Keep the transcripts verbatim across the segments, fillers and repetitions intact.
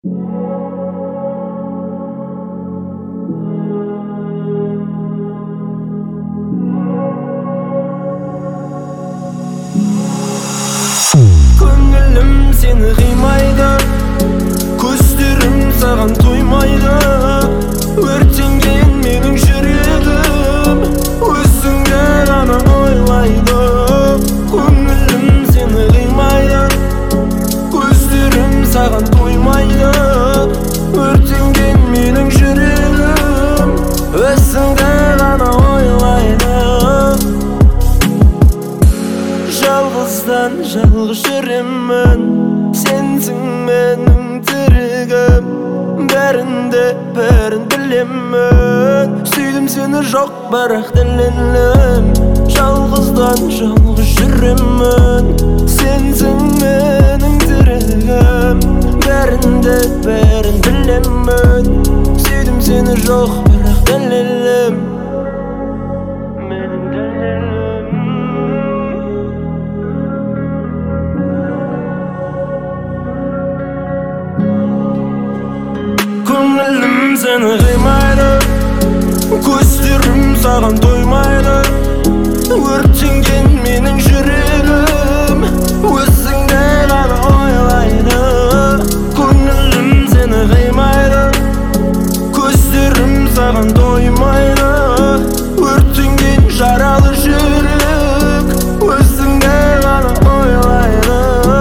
Көңілім сені қимайды, көздерім саған тоймайды. Өртенген менің жүрегім өзіңді ғана ойлайды. Көңілім сені қимайды, көздерім саған тоймайды. Өртенген менің жүрегім өзіңді ғана ойлайды. Жалғыздан жалғыз жүремін, сенсің менің тірегім. Бәрінде бәрін білемін, сүйдім сені жоқ бірақ дәлелім. Жалғыздан жалғыз жүремін, сенсің менің тірегім. Бәрінде бәрін білемін, сүйдім сені жоқ бірақ дәлелім. Көңілім сені қимайды, көздерім саған тоймайды. Өртенген менің жүрегім өзіңді ғана ойлайды. Көңілім сені қимайды, көздерім саған тоймайды. Өртенген жаралы жүрек өзіңді ғана ойлайды.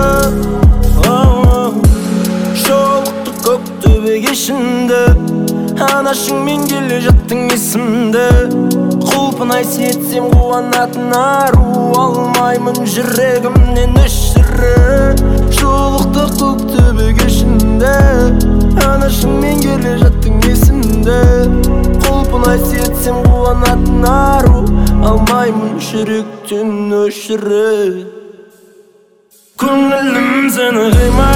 Жолықтық көктөбе кешінде, анашыңмен келе жаттың есімді. Құлпынай сетсем қуанатын ару алмаймын жүрегімнен өшірі. Жолықтық көктөбе кешінде, анашыңмен келе жаттың есімді. Құлпынай сетсем қуанатын ару алмаймын жүректен өшірі. Көңілім сені қимайды,